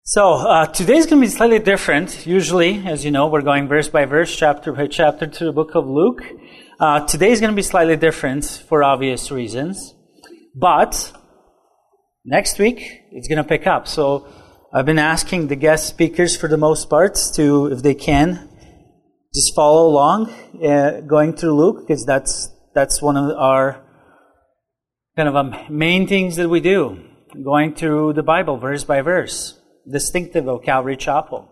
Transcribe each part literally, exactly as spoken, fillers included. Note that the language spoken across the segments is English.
So, uh, today's going to be slightly different. Usually, as you know, we're going verse by verse, chapter by chapter through the book of Luke. Uh, today's going to be slightly different for obvious reasons. But, next week, it's going to pick up. So, I've been asking the guest speakers for the most part to, if they can, just follow along, uh, going through Luke, because that's, that's one of our kind of um, main things that we do. Going through the Bible, verse by verse. Distinctive of Calvary Chapel.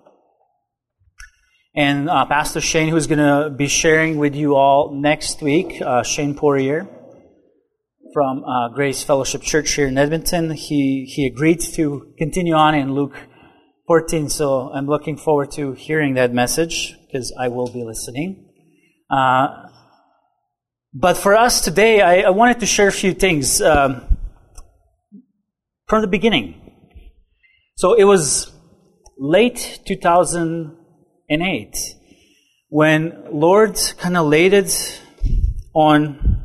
And uh, Pastor Shane, who's going to be sharing with you all next week, uh, Shane Poirier from uh, Grace Fellowship Church here in Edmonton, he, he agreed to continue on in Luke fourteen, so I'm looking forward to hearing that message, because I will be listening. Uh, but for us today, I, I wanted to share a few things um, from the beginning. So it was late two thousand eight when Lord kind of laid it on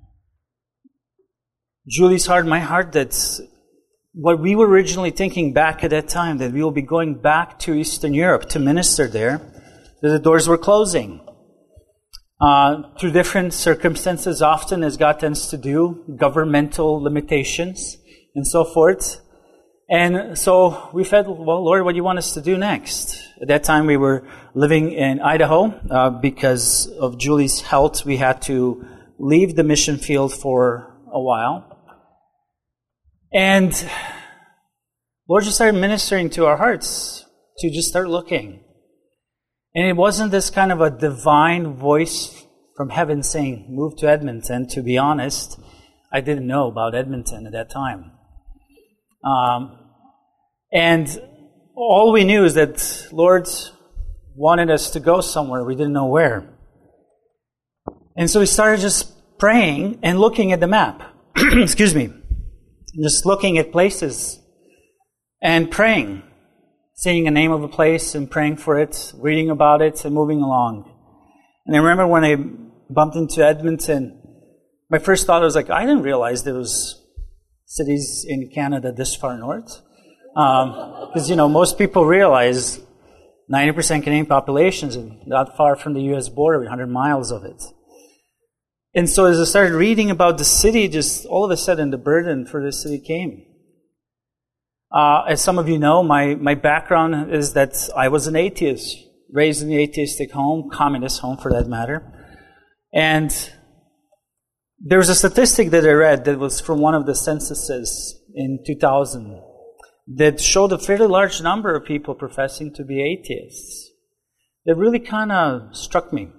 Julie's heart, my heart, that what we were originally thinking back at that time, that we will be going back to Eastern Europe to minister there, that the doors were closing. Uh, through different circumstances, often as God tends to do, governmental limitations and so forth. And so we said, well, Lord, what do you want us to do next? At that time, we were living in Idaho. Uh, because of Julie's health, we had to leave the mission field for a while. And Lord just started ministering to our hearts to just start looking. And it wasn't this kind of a divine voice from heaven saying, move to Edmonton. To be honest, I didn't know about Edmonton at that time. Um, and all we knew is that Lord wanted us to go somewhere. We didn't know where. And so we started just praying and looking at the map. Excuse me. Just looking at places and praying. Seeing the name of a place and praying for it, reading about it and moving along. And I remember when I bumped into Edmonton, my first thought was like, I didn't realize there was cities in Canada this far north. Because, um, you know, most people realize ninety percent Canadian population is not far from the U S border, one hundred miles of it. And so as I started reading about the city, just all of a sudden the burden for the city came. Uh, as some of you know, my, my background is that I was an atheist, raised in the atheistic home, communist home for that matter. And there was a statistic that I read that was from one of the censuses in two thousand that showed a fairly large number of people professing to be atheists. That really kind of struck me.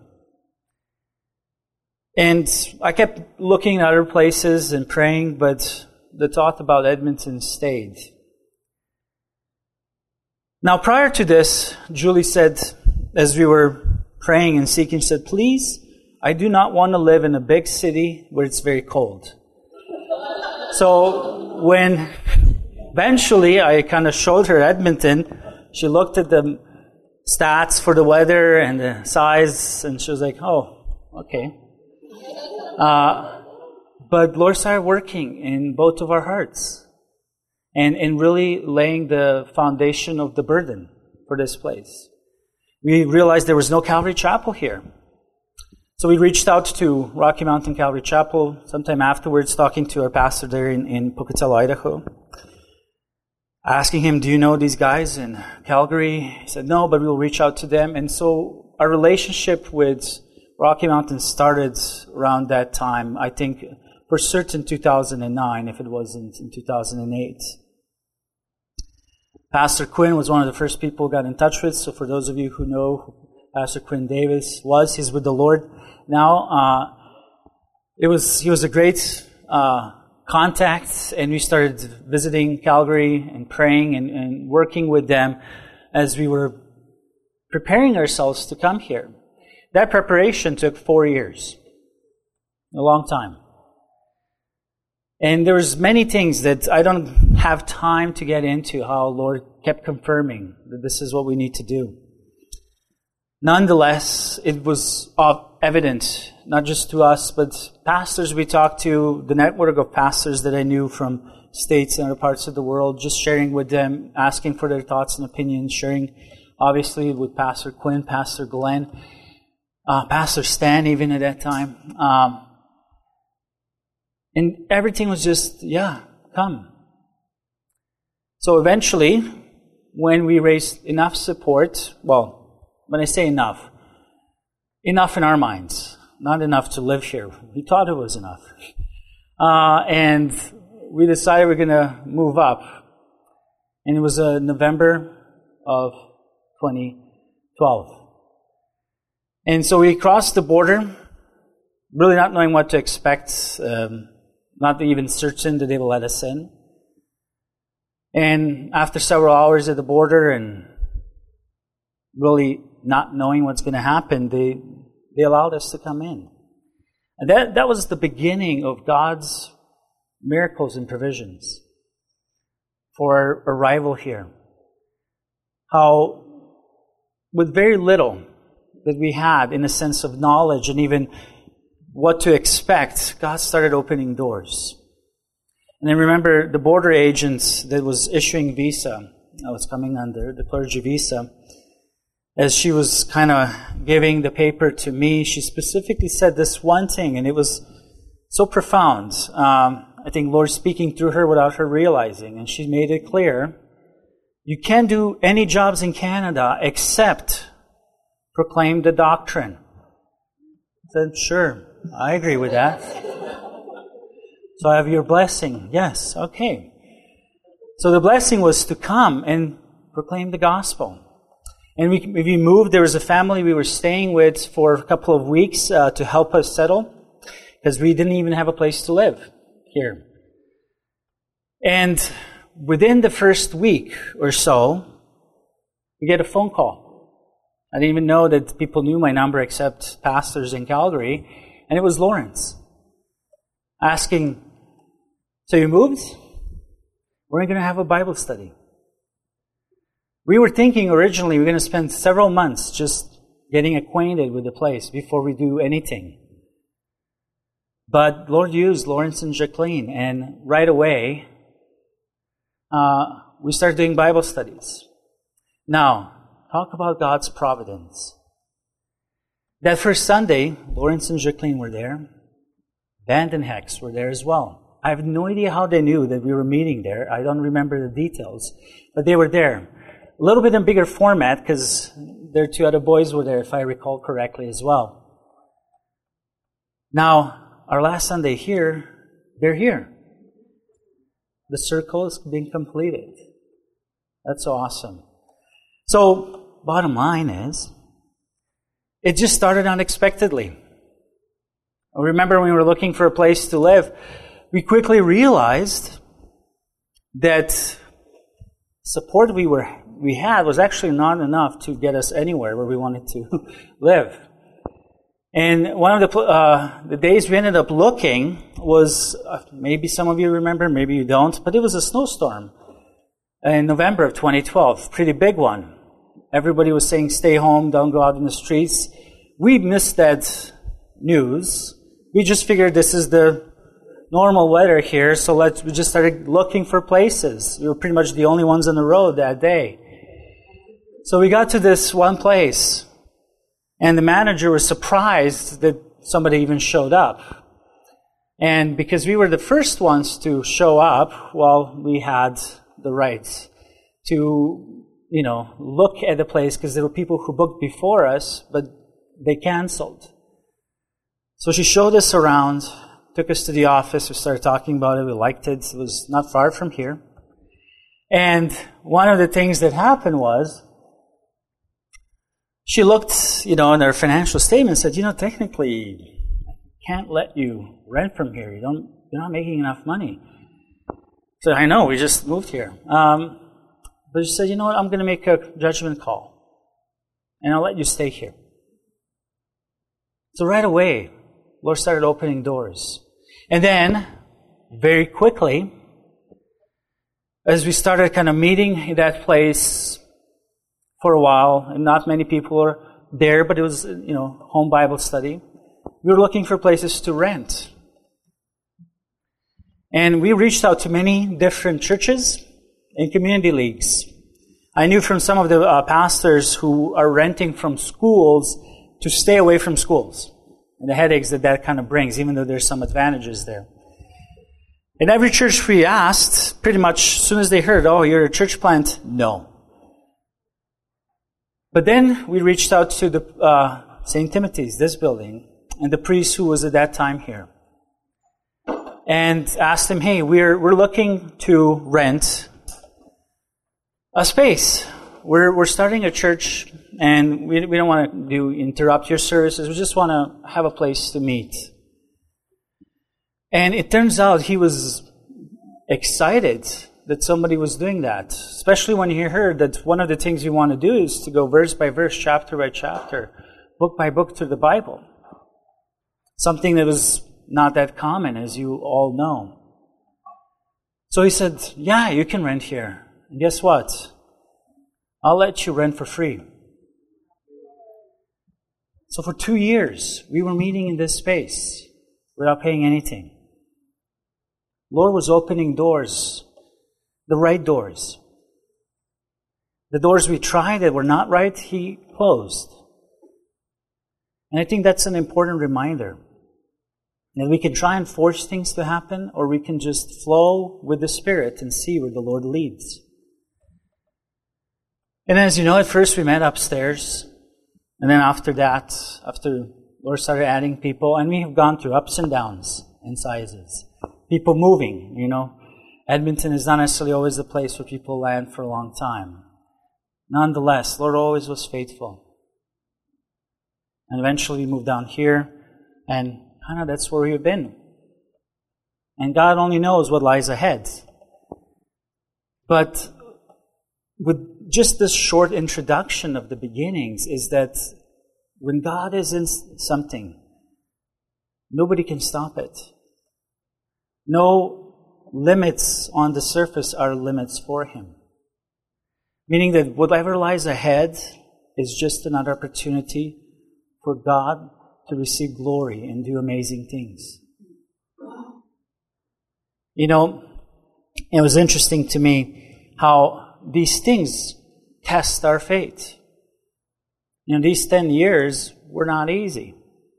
And I kept looking at other places and praying, but the thought about Edmonton stayed. Now, prior to this, Julie said, as we were praying and seeking, she said, please, I do not want to live in a big city where it's very cold. So when eventually I kind of showed her Edmonton, she looked at the stats for the weather and the size, and she was like, oh, okay. Uh, but Lord started working in both of our hearts and, and really laying the foundation of the burden for this place. We realized there was no Calvary Chapel here. So we reached out to Rocky Mountain Calvary Chapel sometime afterwards, talking to our pastor there in, in Pocatello, Idaho, asking him, do you know these guys in Calgary? He said, no, but we'll reach out to them. And so our relationship with Rocky Mountain started around that time, I think for certain two thousand nine, if it wasn't in two thousand eight. Pastor Quinn was one of the first people who got in touch with, so for those of you who know who Pastor Quinn Davis was, he's with the Lord now. Uh, it was he was a great uh, contact, and we started visiting Calgary and praying and, and working with them as we were preparing ourselves to come here. That preparation took four years, a long time. And there was many things that I don't have time to get into, how Lord kept confirming that this is what we need to do. Nonetheless, it was evident, not just to us, but pastors we talked to, the network of pastors that I knew from States and other parts of the world, just sharing with them, asking for their thoughts and opinions, sharing obviously with Pastor Quinn, Pastor Glenn, uh, Pastor Stan even at that time. Um, and everything was just, yeah, come. So eventually, when we raised enough support, well, when I say enough, enough in our minds, not enough to live here. We thought it was enough. Uh, and we decided we're going to move up. And it was uh, November of twenty twelve. And so we crossed the border, really not knowing what to expect, um, not even certain that they will let us in. And after several hours at the border and really not knowing what's going to happen, they, they allowed us to come in. And that, that was the beginning of God's miracles and provisions for our arrival here. How, with very little that we had in a sense of knowledge and even what to expect, God started opening doors. And I remember the border agents that was issuing visa, I was coming under, the clergy visa, as she was kind of giving the paper to me, she specifically said this one thing, and it was so profound. Um, I think Lord speaking through her without her realizing, and she made it clear, you can't do any jobs in Canada except proclaim the doctrine. I said, sure, I agree with that. So I have your blessing. Yes, okay. So the blessing was to come and proclaim the gospel. And we, we moved. There was a family we were staying with for a couple of weeks uh, to help us settle, because we didn't even have a place to live here. And within the first week or so, we get a phone call. I didn't even know that people knew my number except pastors in Calgary. And it was Lawrence asking, so you moved? We're going to have a Bible study. We were thinking originally we're going to spend several months just getting acquainted with the place before we do anything. But Lord used Lawrence and Jacqueline, and right away uh, we started doing Bible studies. Now, talk about God's providence. That first Sunday, Lawrence and Jacqueline were there. Band and Hex were there as well. I have no idea how they knew that we were meeting there. I don't remember the details, but they were there. A little bit in bigger format because their two other boys were there, if I recall correctly, as well. Now, our last Sunday here, they're here. The circle is being completed. That's awesome. So, bottom line is, it just started unexpectedly. I remember when we were looking for a place to live, we quickly realized that support we were we had was actually not enough to get us anywhere where we wanted to live. And one of the uh, the days we ended up looking was, uh, maybe some of you remember, maybe you don't, but it was a snowstorm in November of twenty twelve, pretty big one. Everybody was saying, stay home, don't go out in the streets. We missed that news. We just figured this is the normal weather here, so let's, we just started looking for places. We were pretty much the only ones on the road that day. So we got to this one place, and the manager was surprised that somebody even showed up. And because we were the first ones to show up, well, we had the right to, you know, look at the place, because there were people who booked before us, but they canceled. So she showed us around, took us to the office, we started talking about it, we liked it, it was not far from here. And one of the things that happened was, she looked, you know, in her financial statement and said, you know, technically, I can't let you rent from here, you don't, you're not making enough money. So I know, we just moved here. Um, but she said, you know what, I'm going to make a judgment call, and I'll let you stay here. So right away, Lord started opening doors. And then, very quickly, as we started kind of meeting in that place for a while, and not many people were there, but it was, you know, home Bible study, we were looking for places to rent. And we reached out to many different churches and community leagues. I knew from some of the uh, pastors who are renting from schools to stay away from schools and the headaches that that kind of brings, even though there's some advantages there. In every church we asked, pretty much as soon as they heard, oh, you're a church plant, no. But then we reached out to the uh, Saint Timothy's, this building, and the priest who was at that time here, and asked him, hey, we're we're looking to rent a space. We're we're starting a church, and we we don't want to do interrupt your services. We just want to have a place to meet. And it turns out he was excited that somebody was doing that, especially when he heard that one of the things you want to do is to go verse by verse, chapter by chapter, book by book through the Bible. Something that was not that common, as you all know. So he said, yeah, you can rent here. And guess what? I'll let you rent for free. So for two years, we were meeting in this space without paying anything. Lord was opening doors, the right doors. The doors we tried that were not right, He closed. And I think that's an important reminder. That we can try and force things to happen, or we can just flow with the Spirit and see where the Lord leads. And as you know, at first we met upstairs. And then after that, after the Lord started adding people, and we have gone through ups and downs and sizes. People moving, you know. Edmonton is not necessarily always the place where people land for a long time. Nonetheless, Lord always was faithful. And eventually we moved down here, and kind of that's where we've been. And God only knows what lies ahead. But with just this short introduction of the beginnings is that when God is in something, nobody can stop it. No limits on the surface are limits for Him. Meaning that whatever lies ahead is just another opportunity for God to receive glory and do amazing things. You know, it was interesting to me how these things test our faith. You know, these ten years were not easy.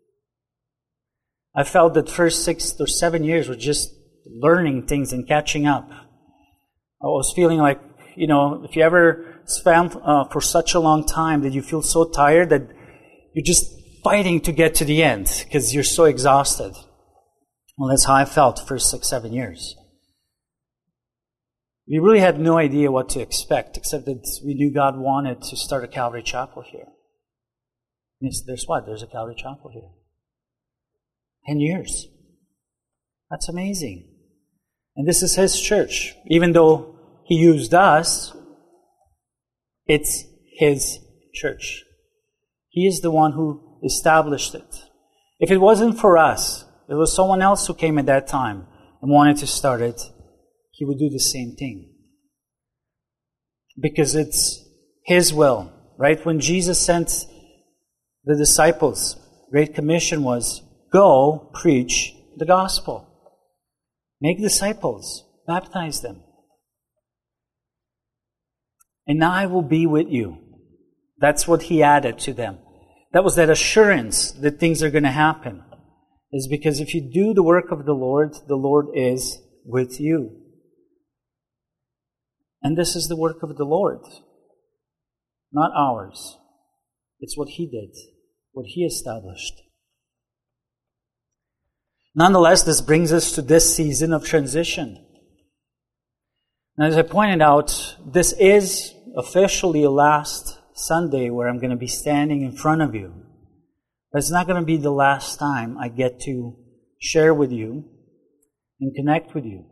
I felt that first six or seven years were just learning things and catching up. I was feeling like, you know, if you ever spent uh, for such a long time that you feel so tired that you're just fighting to get to the end because you're so exhausted. Well, that's how I felt the first six, seven years. We really had no idea what to expect, except that we knew God wanted to start a Calvary Chapel here. And there's what? There's a Calvary Chapel here. Ten years. That's amazing. And this is His church. Even though He used us, it's His church. He is the one who established it. If it wasn't for us, if it was someone else who came at that time and wanted to start it, He would do the same thing. Because it's His will, right? When Jesus sent the disciples, Great Commission was, go preach the gospel. Make disciples. Baptize them. And I will be with you. That's what He added to them. That was that assurance that things are going to happen. Is because if you do the work of the Lord, the Lord is with you. And this is the work of the Lord, not ours. It's what He did, what He established. Nonetheless, this brings us to this season of transition. And as I pointed out, this is officially the last Sunday where I'm going to be standing in front of you. But it's not going to be the last time I get to share with you and connect with you.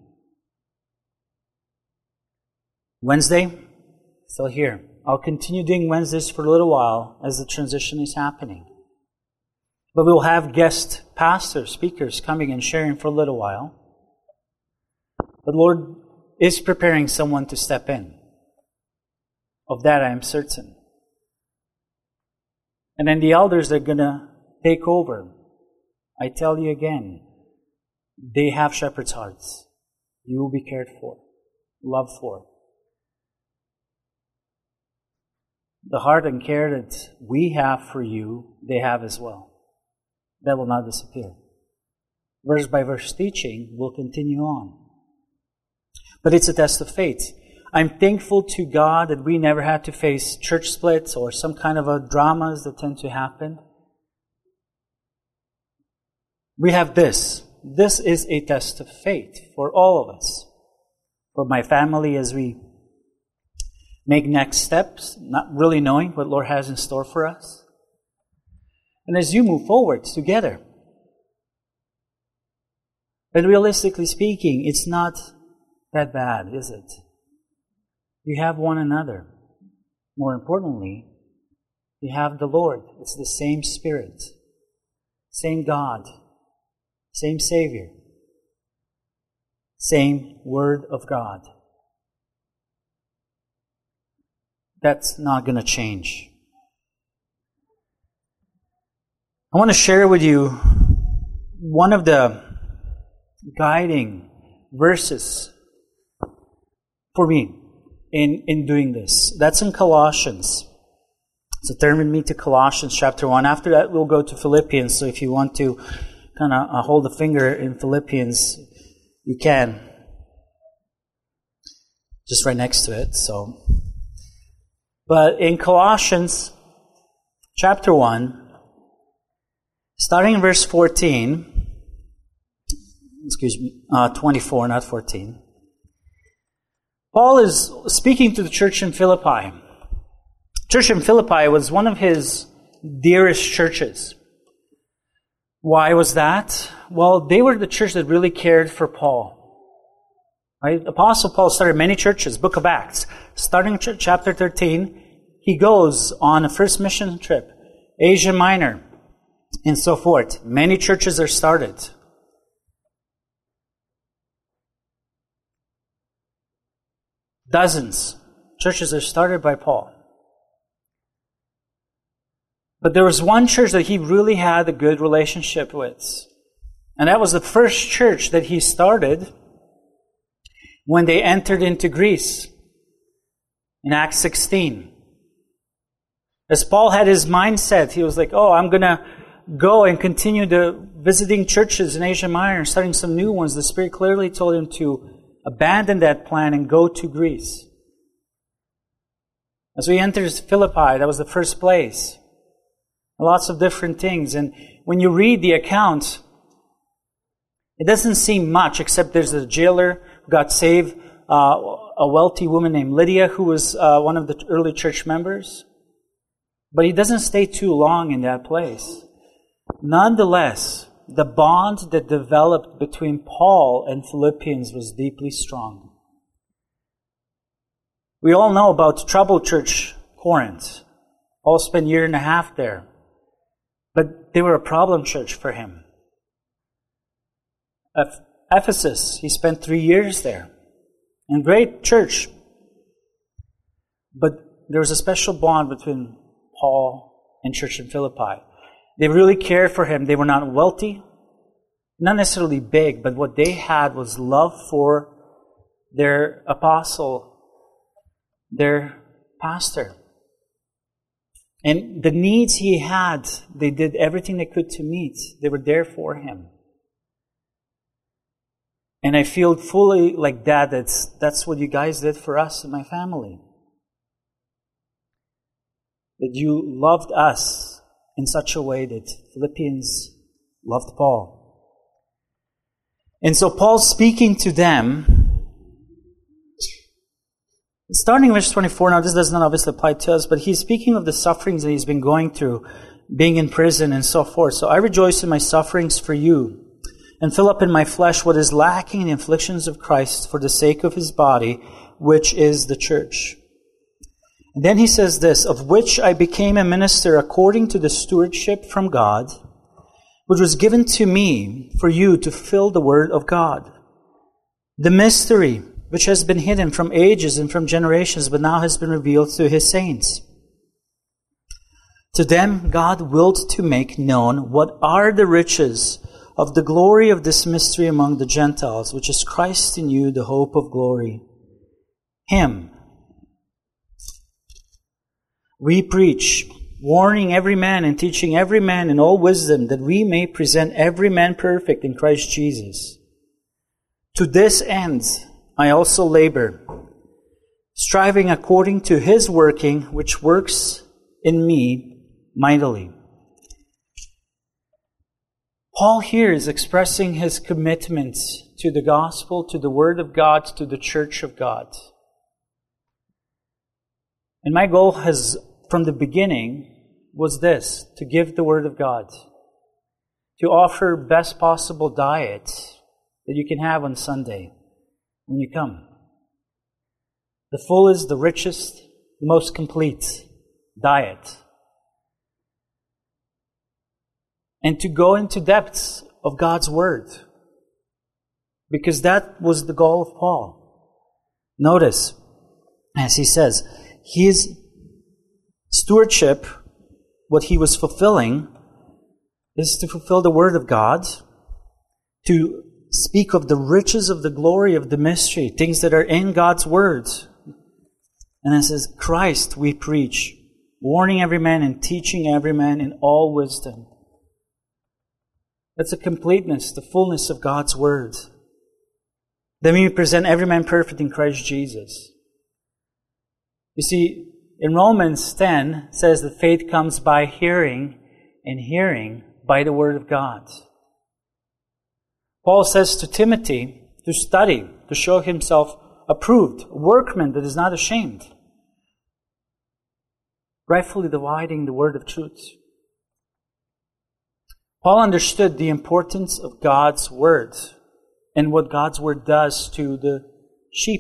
Wednesday, still here. I'll continue doing Wednesdays for a little while as the transition is happening. But we'll have guest pastors, speakers coming and sharing for a little while. But Lord is preparing someone to step in. Of that I am certain. And then the elders are going to take over. I tell you again, they have shepherd's hearts. You will be cared for, loved for. The heart and care that we have for you, they have as well. That will not disappear. Verse by verse teaching will continue on. But it's a test of faith. I'm thankful to God that we never had to face church splits or some kind of a dramas that tend to happen. We have this. This is a test of faith for all of us. For my family as we make next steps, not really knowing what Lord has in store for us. And as you move forward together. But realistically speaking, it's not that bad, is it? You have one another. More importantly, you have the Lord. It's the same Spirit, same God, same Savior, same Word of God. That's not going to change. I want to share with you one of the guiding verses for me in, in doing this. That's in Colossians. So turn with me to Colossians chapter one. After that, we'll go to Philippians. So if you want to kind of uh, hold a finger in Philippians, you can. Just right next to it. So, but in Colossians chapter one, starting in verse fourteen, excuse me, uh, twenty-four, not fourteen. Paul is speaking to the church in Philippi. Church in Philippi was one of his dearest churches. Why was that? Well, they were the church that really cared for Paul. Right? Apostle Paul started many churches, Book of Acts. Starting ch- chapter thirteen, he goes on a first mission trip, Asia Minor, and so forth. Many churches are started. Dozens. Churches are started by Paul. But there was one church that he really had a good relationship with. And that was the first church that he started when they entered into Greece in Acts sixteen. As Paul had his mindset, he was like, oh, I'm going to go and continue to visiting churches in Asia Minor, starting some new ones. The Spirit clearly told him to abandon that plan and go to Greece. As we entered Philippi, that was the first place. Lots of different things. And when you read the account, it doesn't seem much, except there's a jailer who got saved, uh, a wealthy woman named Lydia, who was uh, one of the early church members. But he doesn't stay too long in that place. Nonetheless, the bond that developed between Paul and Philippians was deeply strong. We all know about troubled church Corinth. Paul spent a year and a half there. But they were a problem church for him. At Ephesus, he spent three years there. And great church. But there was a special bond between Paul and church in Philippi. They really cared for him. They were not wealthy, not necessarily big, but what they had was love for their apostle, their pastor. And the needs he had, they did everything they could to meet. They were there for him. And I feel fully like that, that's, that's what you guys did for us and my family. That you loved us in such a way that Philippians loved Paul. And so Paul's speaking to them, starting in verse twenty-four. Now this does not obviously apply to us, but he's speaking of the sufferings that he's been going through, being in prison and so forth. So I rejoice in my sufferings for you, and fill up in my flesh what is lacking in the afflictions of Christ for the sake of his body, which is the church. And then he says this, of which I became a minister according to the stewardship from God, which was given to me for you to fill the word of God. The mystery which has been hidden from ages and from generations, but now has been revealed to his saints. To them God willed to make known what are the riches of the glory of this mystery among the Gentiles, which is Christ in you, the hope of glory. Him we preach, warning every man and teaching every man in all wisdom, that we may present every man perfect in Christ Jesus. To this end I also labor, striving according to His working, which works in me mightily. Paul here is expressing his commitment to the gospel, to the Word of God, to the church of God. And my goal has, from the beginning, was this, to give the Word of God, to offer best possible diet that you can have on Sunday when you come. The fullest, the richest, the most complete diet. And to go into depths of God's Word. Because that was the goal of Paul. Notice, as he says, his stewardship, what he was fulfilling, is to fulfill the Word of God, to speak of the riches of the glory of the mystery, things that are in God's Word. And it says, Christ we preach, warning every man and teaching every man in all wisdom. That's the completeness, the fullness of God's Word. Then we present every man perfect in Christ Jesus. You see, in Romans ten, it says that faith comes by hearing, and hearing by the Word of God. Paul says to Timothy to study, to show himself approved, a workman that is not ashamed, rightfully dividing the word of truth. Paul understood the importance of God's Word and what God's Word does to the sheep,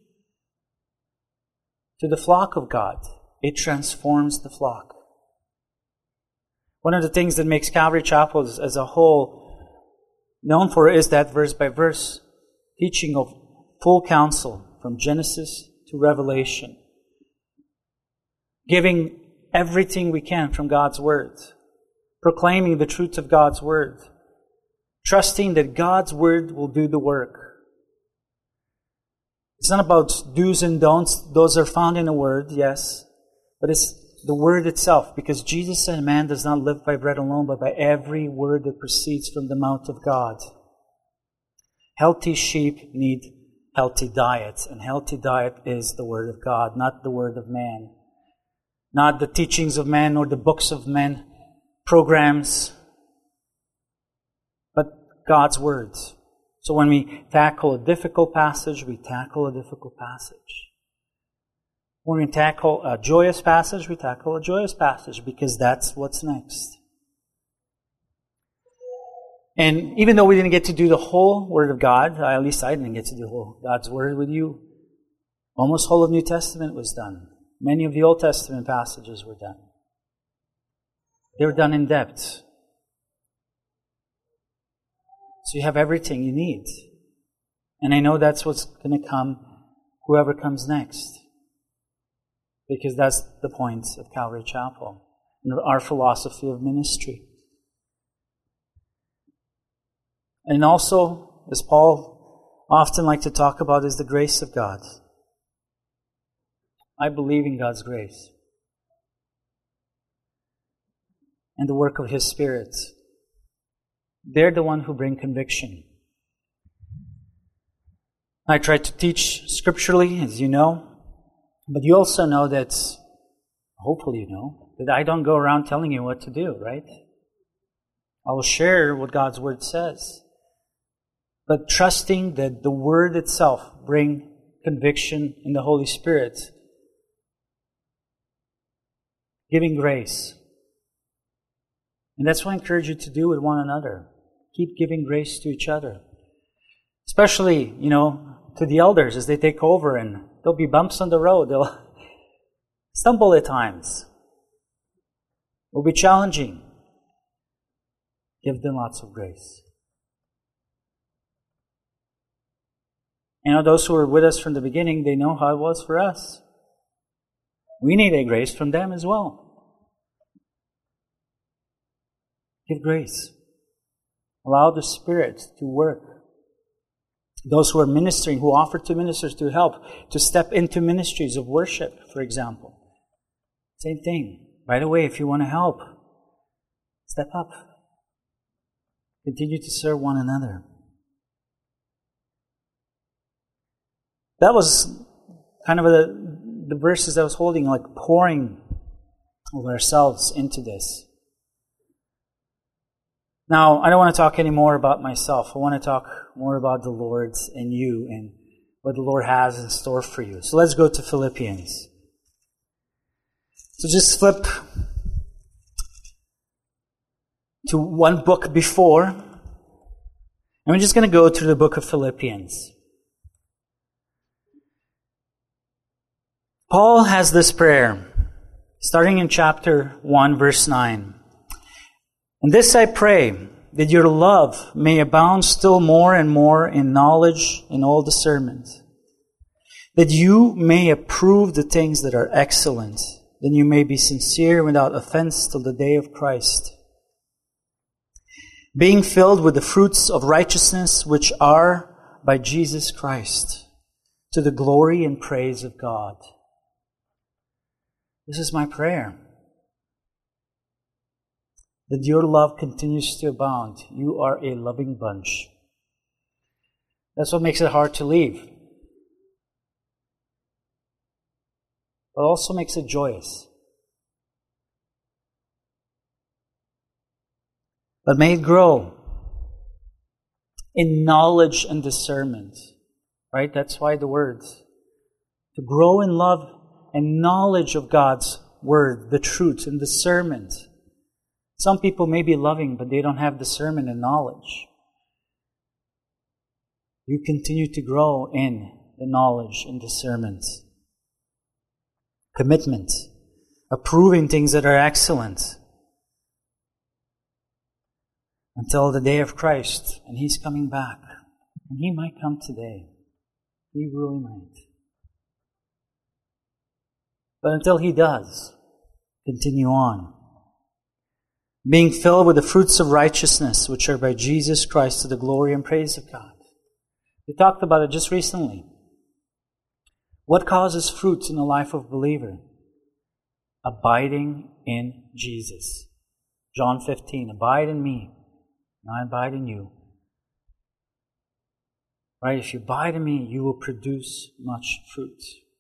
to the flock of God. It transforms the flock. One of the things that makes Calvary Chapel as, as a whole known for is that verse-by-verse teaching of full counsel from Genesis to Revelation. Giving everything we can from God's Word. Proclaiming the truth of God's Word. Trusting that God's Word will do the work. It's not about do's and don'ts. Those are found in the Word, yes. But it's the Word itself. Because Jesus said, man does not live by bread alone, but by every word that proceeds from the mouth of God. Healthy sheep need healthy diet. And healthy diet is the Word of God, not the word of man. Not the teachings of man or the books of men, programs, but God's words. So when we tackle a difficult passage, we tackle a difficult passage. When we tackle a joyous passage, we tackle a joyous passage, because that's what's next. And even though we didn't get to do the whole Word of God, at least I didn't get to do whole God's Word with you, almost whole of New Testament was done. Many of the Old Testament passages were done. They were done in depth. So you have everything you need. And I know that's what's going to come, whoever comes next. Because that's the point of Calvary Chapel and our philosophy of ministry. And also, as Paul often liked to talk about, is the grace of God. I believe in God's grace and the work of His Spirit. They're the one who bring conviction. I try to teach scripturally, as you know, but you also know that, hopefully you know, that I don't go around telling you what to do, right? I will share what God's Word says, but trusting that the Word itself bring conviction in the Holy Spirit, giving grace. And that's what I encourage you to do with one another. Keep giving grace to each other. Especially, you know, to the elders as they take over, and there'll be bumps on the road. They'll stumble at times. It will be challenging. Give them lots of grace. You know, those who were with us from the beginning, they know how it was for us. We need a grace from them as well. Give grace. Allow the Spirit to work. Those who are ministering, who offer to ministers to help, to step into ministries of worship, for example. Same thing. By the way, if you want to help, step up. Continue to serve one another. That was kind of a, the verses I was holding, like pouring of ourselves into this. Now, I don't want to talk any more about myself. I want to talk more about the Lord and you and what the Lord has in store for you. So let's go to Philippians. So just flip to one book before, and we're just going to go to the book of Philippians. Paul has this prayer, starting in chapter one, verse nine. And this I pray, that your love may abound still more and more in knowledge and all discernment, that you may approve the things that are excellent, that you may be sincere without offense till the day of Christ, being filled with the fruits of righteousness which are by Jesus Christ, to the glory and praise of God. This is my prayer. That your love continues to abound. You are a loving bunch. That's what makes it hard to leave. But also makes it joyous. But may it grow in knowledge and discernment. Right? That's why the words. To grow in love and knowledge of God's word, the truth and discernment. Some people may be loving, but they don't have discernment and knowledge. You continue to grow in the knowledge and discernment. Commitment. Approving things that are excellent. Until the day of Christ, and He's coming back. And He might come today. He really might. But until He does, continue on. Being filled with the fruits of righteousness, which are by Jesus Christ, to the glory and praise of God. We talked about it just recently. What causes fruits in the life of a believer? Abiding in Jesus. John fifteen, abide in me, and I abide in you. Right? If you abide in me, you will produce much fruit.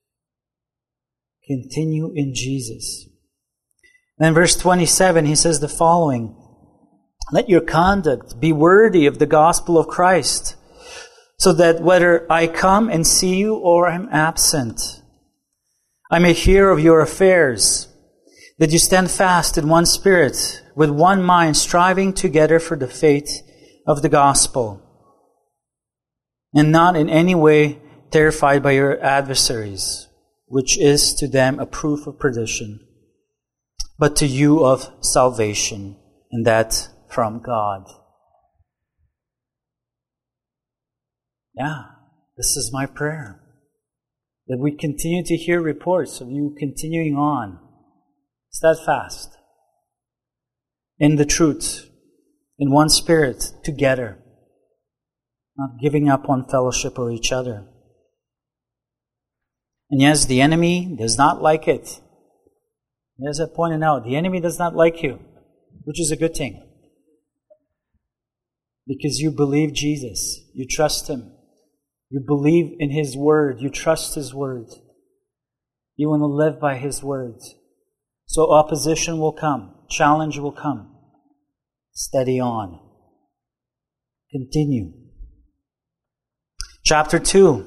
Continue in Jesus. Then verse twenty-seven, he says the following, let your conduct be worthy of the gospel of Christ, so that whether I come and see you or am absent, I may hear of your affairs, that you stand fast in one spirit, with one mind, striving together for the faith of the gospel, and not in any way terrified by your adversaries, which is to them a proof of perdition, but to you of salvation, and that from God. Yeah, this is my prayer. That we continue to hear reports of you continuing on, steadfast, in the truth, in one spirit, together, not giving up on fellowship or each other. And yes, the enemy does not like it. As I pointed out, the enemy does not like you, which is a good thing. Because you believe Jesus, you trust Him, you believe in His Word, you trust His Word. You want to live by His Word. So opposition will come, challenge will come. Steady on. Continue. Chapter two.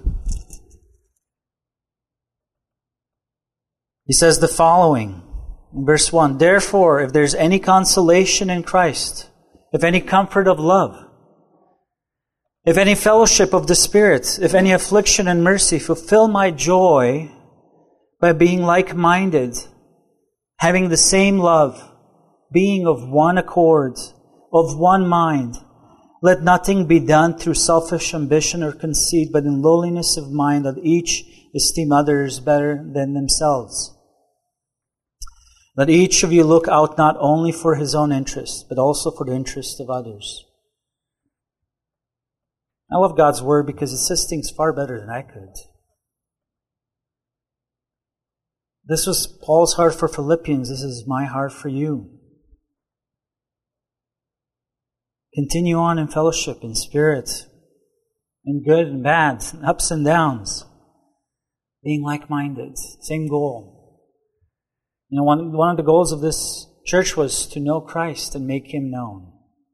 He says the following. In verse one, therefore, if there's any consolation in Christ, if any comfort of love, if any fellowship of the Spirit, if any affliction and mercy, fulfill my joy by being like-minded, having the same love, being of one accord, of one mind. Let nothing be done through selfish ambition or conceit, but in lowliness of mind, let each esteem others better than themselves. Let each of you look out not only for his own interest, but also for the interest of others. I love God's Word because it says things far better than I could. This was Paul's heart for Philippians. This is my heart for you. Continue on in fellowship, in spirit, in good and bad, ups and downs. Being like-minded, same goal. You know, one, one of the goals of this church was to know Christ and make Him known.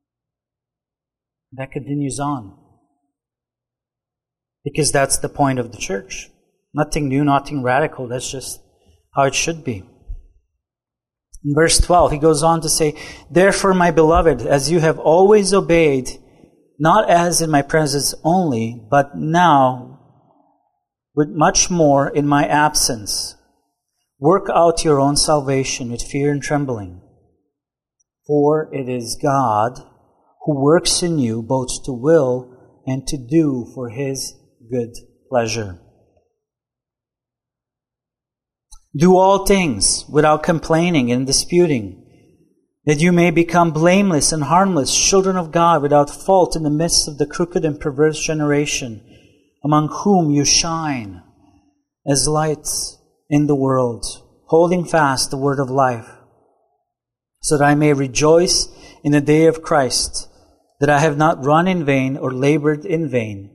That continues on. Because that's the point of the church. Nothing new, nothing radical. That's just how it should be. In verse twelve, he goes on to say, "Therefore, my beloved, as you have always obeyed, not as in my presence only, but now with much more in my absence, work out your own salvation with fear and trembling. For it is God who works in you both to will and to do for His good pleasure. Do all things without complaining and disputing, that you may become blameless and harmless, children of God without fault in the midst of the crooked and perverse generation, among whom you shine as lights in the world, holding fast the word of life, so that I may rejoice in the day of Christ, that I have not run in vain or labored in vain.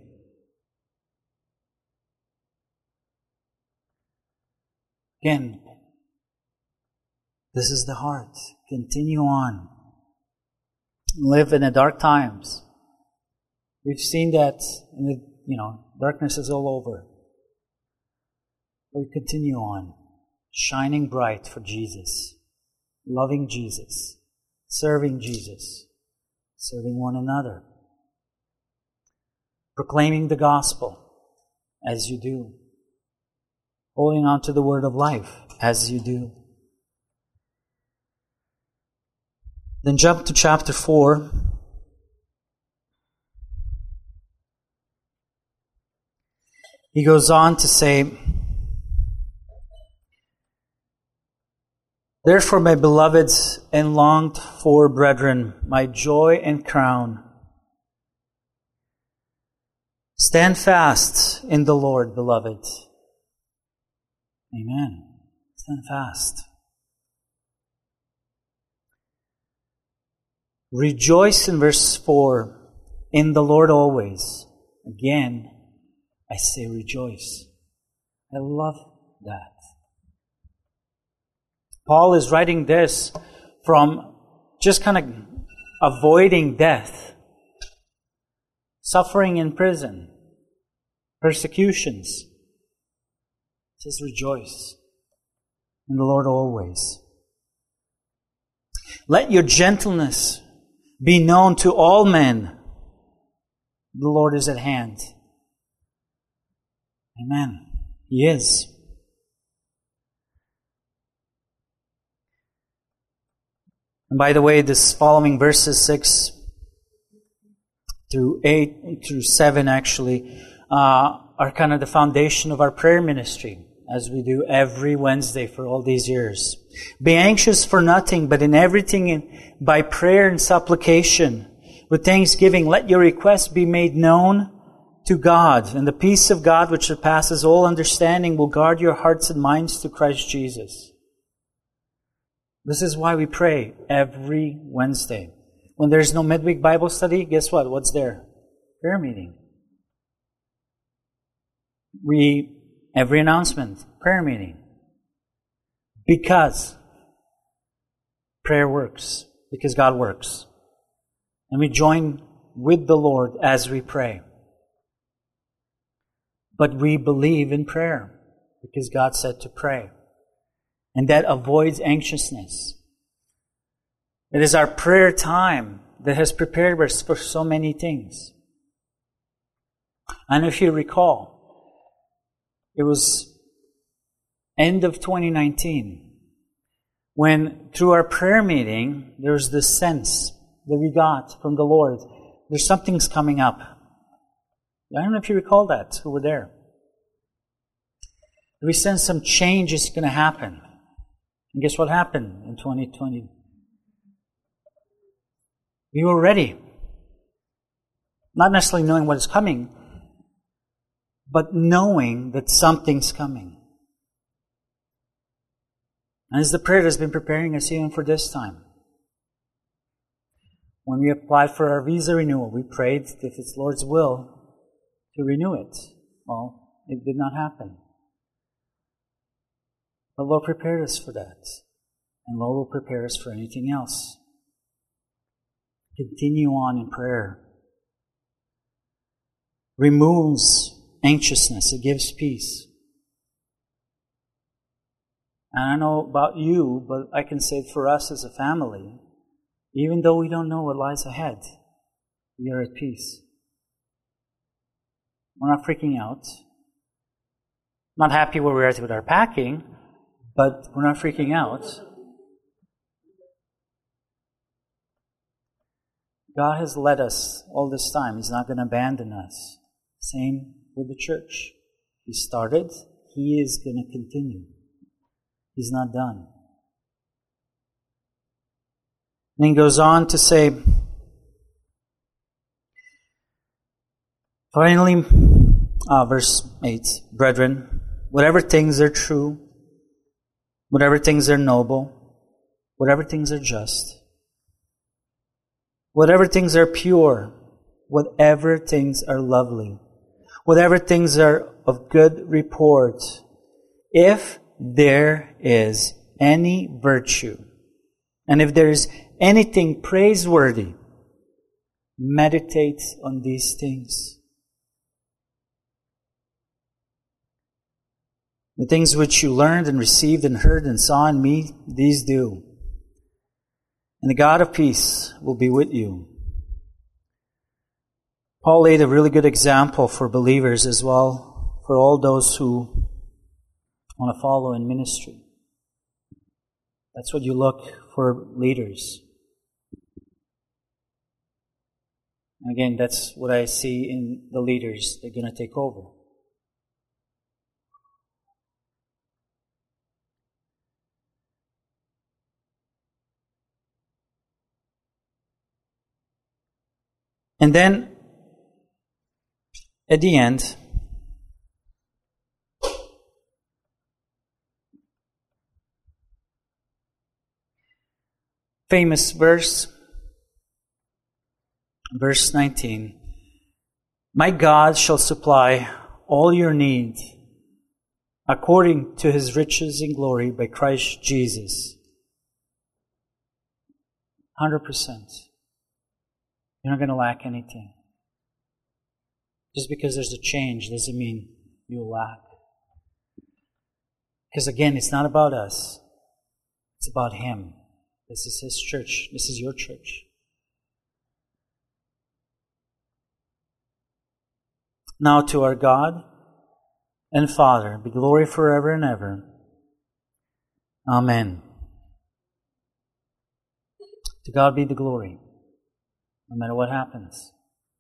Again, this is the heart. Continue on. Live in the dark times. We've seen that, in the, you know, darkness is all over. But we continue on, shining bright for Jesus, loving Jesus, serving Jesus, serving one another, proclaiming the gospel as you do, holding on to the word of life as you do. Then jump to chapter four. He goes on to say, "Therefore, my beloved and longed for brethren, my joy and crown, stand fast in the Lord, beloved." Amen. Stand fast. Rejoice in verse four, in the Lord always. Again, I say rejoice. I love that. Paul is writing this from just kind of avoiding death, suffering in prison, persecutions. It says rejoice in the Lord always. Let your gentleness be known to all men. The Lord is at hand. Amen. He is. And by the way, this following verses six through eight through seven actually uh, are kind of the foundation of our prayer ministry, as we do every Wednesday for all these years. Be anxious for nothing, but in everything in, by prayer and supplication, with thanksgiving, let your requests be made known to God. And the peace of God, which surpasses all understanding, will guard your hearts and minds through Christ Jesus. This is why we pray every Wednesday. When there's no midweek Bible study, guess what? What's there? Prayer meeting. We, every announcement, prayer meeting. Because prayer works. Because God works. And we join with the Lord as we pray. But we believe in prayer. Because God said to pray. And that avoids anxiousness. It is our prayer time that has prepared us for so many things. And if you recall, it was end of twenty nineteen when through our prayer meeting there was this sense that we got from the Lord. There's something's coming up. I don't know if you recall that, who were there. We sense some change is going to happen. And guess what happened in twenty twenty? We were ready. Not necessarily knowing what is coming, but knowing that something's coming. And it's the prayer that's been preparing us even for this time. When we applied for our visa renewal, we prayed if it's Lord's will to renew it. Well, it did not happen. But Lord prepared us for that. And Lord will prepare us for anything else. Continue on in prayer. Removes anxiousness. It gives peace. And I don't know about you, but I can say for us as a family, even though we don't know what lies ahead, we are at peace. We're not freaking out. Not happy where we're at with our packing, but we're not freaking out. God has led us all this time. He's not going to abandon us. Same with the church. He started. He is going to continue. He's not done. And he goes on to say, finally, uh, verse eight, brethren, whatever things are true, whatever things are noble, whatever things are just, whatever things are pure, whatever things are lovely, whatever things are of good report, if there is any virtue, and if there is anything praiseworthy, meditate on these things. The things which you learned and received and heard and saw in me, these do. And the God of peace will be with you. Paul laid a really good example for believers as well, for all those who want to follow in ministry. That's what you look for leaders. And again, that's what I see in the leaders that are going to take over. And then, at the end, famous verse, verse nineteen, my God shall supply all your need according to His riches in glory by Christ Jesus. one hundred percent. You're not going to lack anything. Just because there's a change doesn't mean you'll lack. Because again, it's not about us. It's about Him. This is His church. This is your church. Now to our God and Father be glory forever and ever. Amen. To God be the glory, no matter what happens.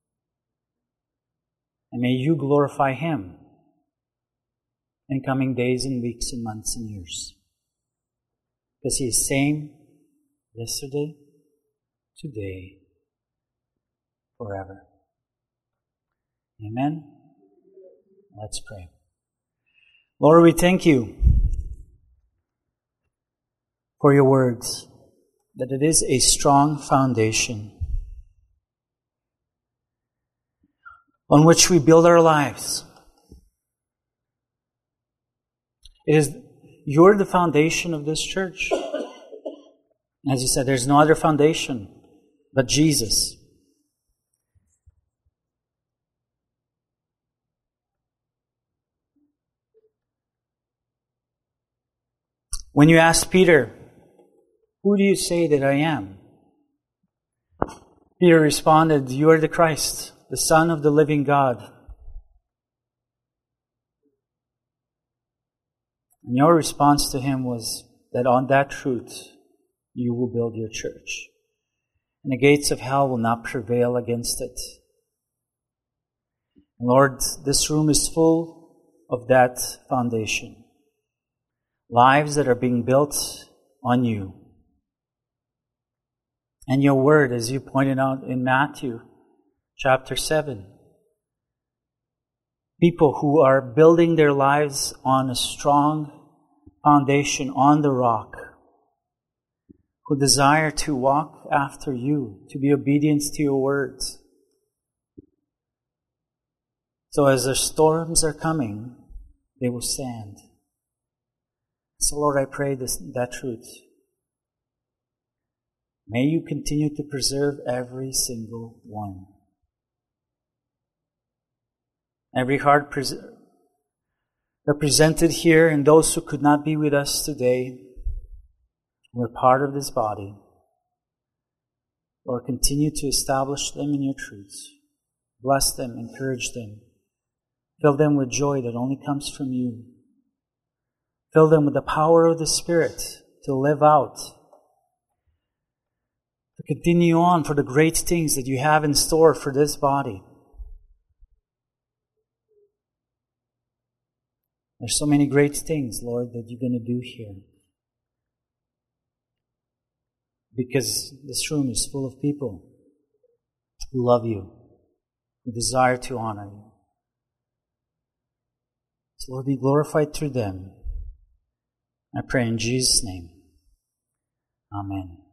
And may you glorify Him in coming days and weeks and months and years. Because He is same yesterday, today, forever. Amen? Let's pray. Lord, we thank You for Your words, that it is a strong foundation on which we build our lives. It is You're the foundation of this church. As You said, there's no other foundation but Jesus. When you asked Peter, who do you say that I am? Peter responded, you are the Christ, the Son of the living God. And your response to him was that on that truth you will build your church. And the gates of hell will not prevail against it. And Lord, this room is full of that foundation. Lives that are being built on You. And Your word, as You pointed out in Matthew chapter seven. People who are building their lives on a strong foundation, on the rock, who desire to walk after you, to be obedient to your words. So as the storms are coming, they will stand. So Lord, I pray this, that truth. May you continue to preserve every single one. Every heart pres- represented here, and those who could not be with us today, who are part of this body. Lord, continue to establish them in your truths. Bless them, encourage them. Fill them with joy that only comes from you. Fill them with the power of the Spirit to live out, to continue on for the great things that you have in store for this body. There's so many great things, Lord, that you're going to do here. Because this room is full of people who love you, who desire to honor you. So Lord, be glorified through them. I pray in Jesus' name. Amen.